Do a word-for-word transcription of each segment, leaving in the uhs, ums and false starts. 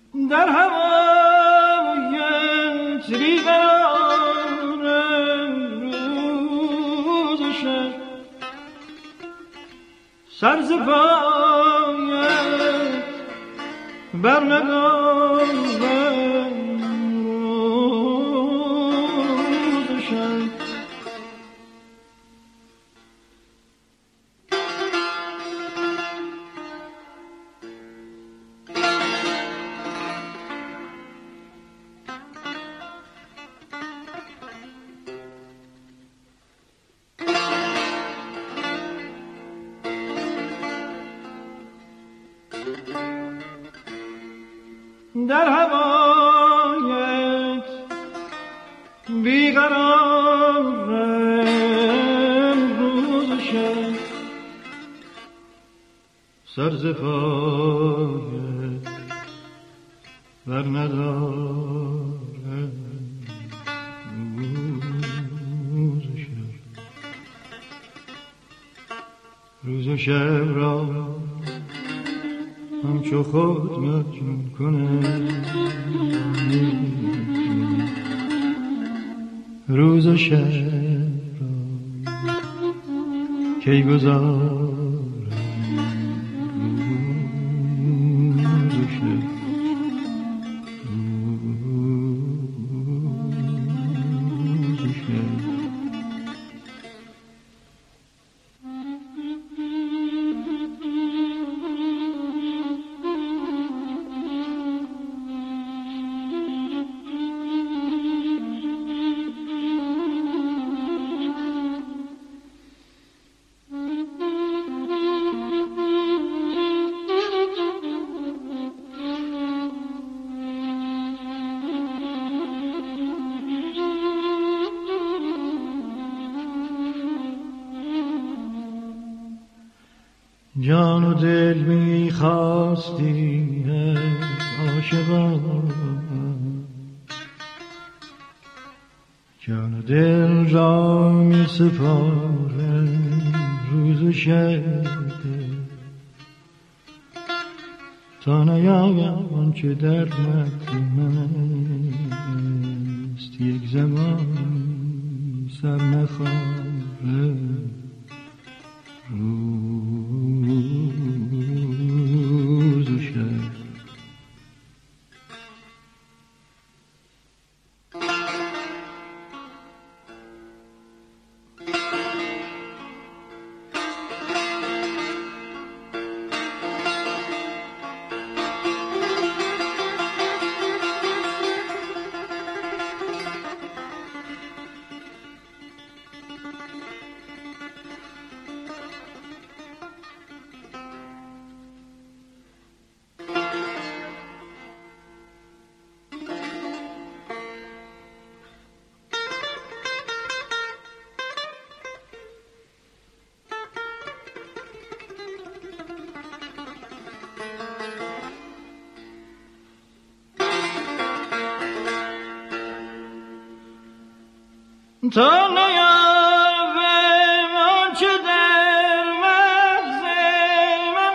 در هوایت بیقرار روز و شب سر ز پایت بر ندارم روز و شب. در هوایت بیقرارم روز و شب سر ز پایت بر ندارم روز و شب. روز و شب را همچو خود مجنون کنه روز و شب را کی گذارم روز و شب. روز و شب جان و دل می‌خواستی عاشقان، جان و دل را می‌سپارم روز و شب تا نیایم آنچه در متن من است یک زمان سر نخارم روز و شب. تا نیابم آنچه در مغز من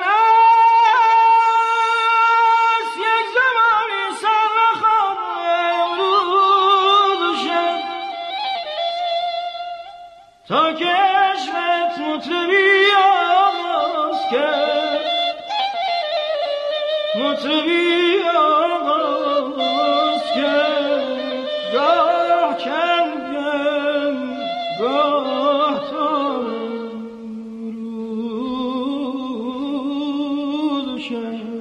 است یک زمانی سر نخورم روز و شب تا که عشقت مطربی آغاز کرد مطربی آغاز کرد گاه چند گاه تا روز و شب.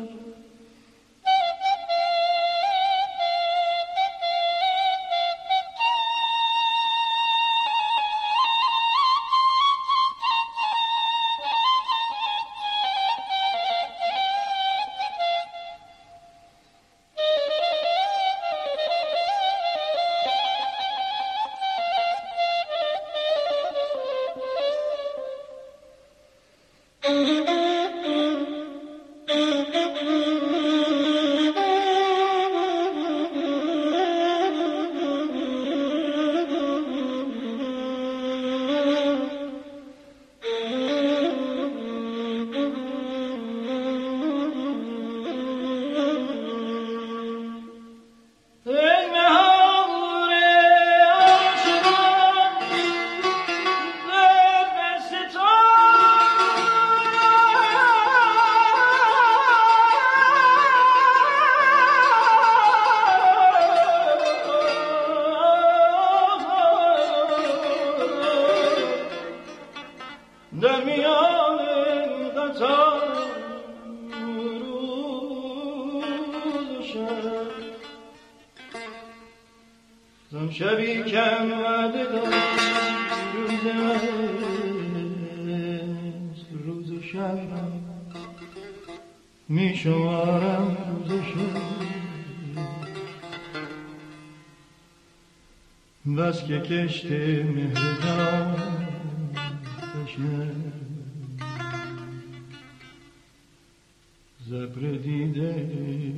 شب زن شبی که آمده روز است روز شب می شمارم روز شب بس که کشت مهر جان بشن زبر دیده